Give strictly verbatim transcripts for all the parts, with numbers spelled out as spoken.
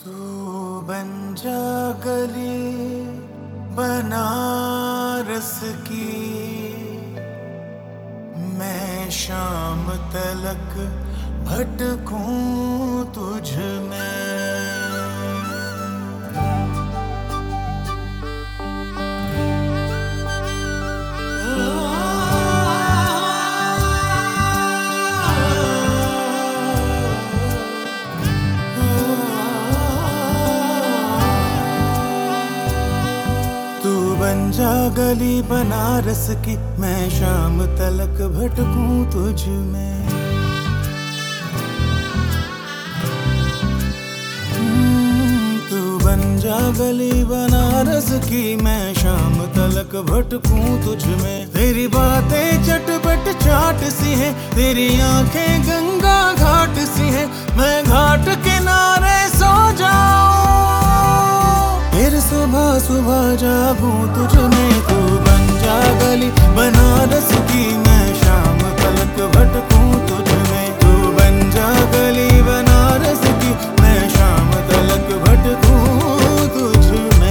तू बन जा गली बनारस की, मैं शाम तलक भटकूं तुझ में। बन जा गली बनारस की, मैं शाम तलक भटकूं तुझ में। तू बन जा गली बनारस की, मैं शाम तलक भटकूं तुझ में। तेरी बातें चटपट चाट सी है, तेरी आंखें गंगा घाट सी है, मैं घाट किनारे सो जाऊं, फिर सुबह सुबह जागूं तुझ में। तू बन जा गली बनारस की, मैं शाम तलक भटकूं तुझ में। तू बन जा गली बनारस की, मैं शाम तलक भटकूं तुझ में।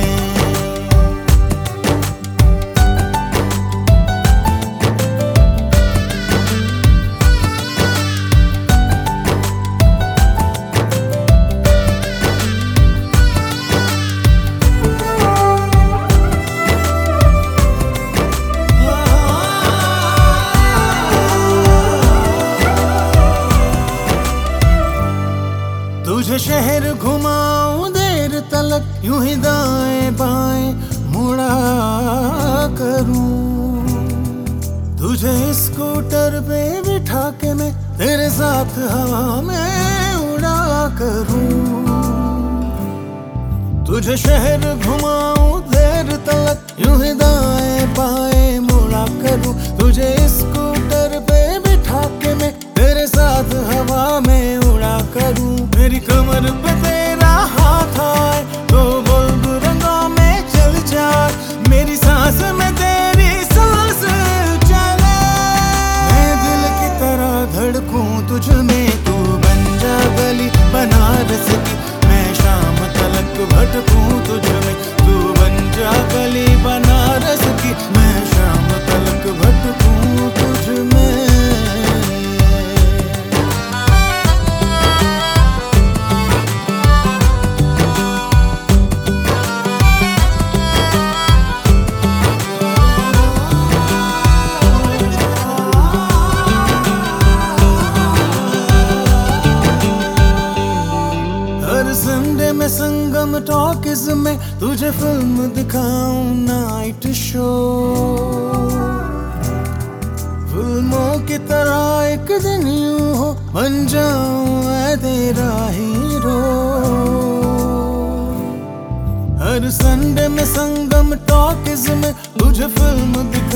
तुझे शहर घुमाऊं देर तलक, यूं ही दाएं बाएं मुड़ा करूं। तुझे स्कूटर पे बिठा के मैं तेरे साथ हवा में उड़ा करूं। तुझे शहर घुमाऊं देर तलक, यूं ही दाएं बाएं मुड़ा करूं। तुझे स्कूटर पे बिठा के मैं तेरे साथ हवा में उड़ा करूं। मेरी कमर पे तेरा हाथ आए तो बुल्ब रंगों में चल जाए, मेरी सांस में तेरी सांस चले, मैं दिल की तरह धड़कूं तुझ में। तू बन जा गली बनारस की, मैं शाम तलक भटकूं तुझ में। तू बन जा गली बनारस की, मैं शाम तलक भटकूं तुझ में। संडे में संगम टॉकीज में तुझे फिल्म दिखाऊं नाइट शो। फिल्मों की तरह एक दिन यूं हो बन जाऊं मैं तेरा हीरो। हर संडे में संगम टॉकीज में तुझे फिल्म दिखाऊं